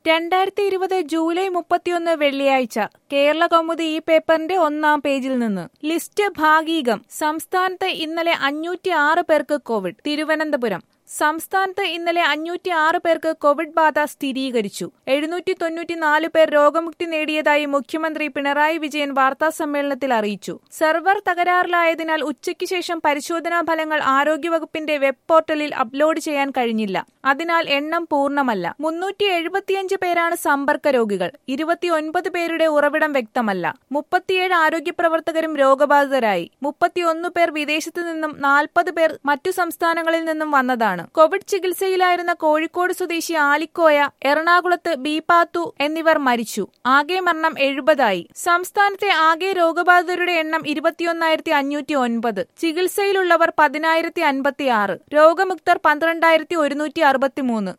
2020 July 31 വെള്ളിയാഴ്ച കേരള കൗമുദി ഈ പേപ്പറിന്റെ ഒന്നാം പേജിൽ നിന്ന് ലിസ്റ്റ് ഭാഗികം. സംസ്ഥാനത്ത് ഇന്നലെ 506 പേർക്ക് കോവിഡ്. തിരുവനന്തപുരം സംസ്ഥാനത്ത് ഇന്നലെ 506 പേർക്ക് കോവിഡ് ബാധ സ്ഥിരീകരിച്ചു. 794 പേർ രോഗമുക്തി നേടിയതായി മുഖ്യമന്ത്രി പിണറായി വിജയൻ വാർത്താസമ്മേളനത്തിൽ അറിയിച്ചു. സെർവർ തകരാറിലായതിനാൽ ഉച്ചയ്ക്ക് ശേഷം പരിശോധനാ ഫലങ്ങൾ ആരോഗ്യവകുപ്പിന്റെ വെബ് പോർട്ടലിൽ അപ്ലോഡ് ചെയ്യാൻ കഴിഞ്ഞില്ല. അതിനാൽ എണ്ണം പൂർണ്ണമല്ല. 375 പേരാണ് സമ്പർക്ക രോഗികൾ. 29 പേരുടെ ഉറവിടം വ്യക്തമല്ല. 37 ആരോഗ്യപ്രവർത്തകരും രോഗബാധിതരായി. 31 പേർ വിദേശത്തു നിന്നും 40 പേർ മറ്റു സംസ്ഥാനങ്ങളിൽ നിന്നും വന്നതാണ്. കോവിഡ് ചികിത്സയിലായിരുന്ന കോഴിക്കോട് സ്വദേശി ആലിക്കോയ, എറണാകുളത്ത് ബി പാത്തു എന്നിവർ മരിച്ചു. ആകെ മരണം 70 സംസ്ഥാനത്തെ ആകെ രോഗബാധിതരുടെ എണ്ണം 21,509. ചികിത്സയിലുള്ളവർ 10,056. രോഗമുക്തർ 12,163.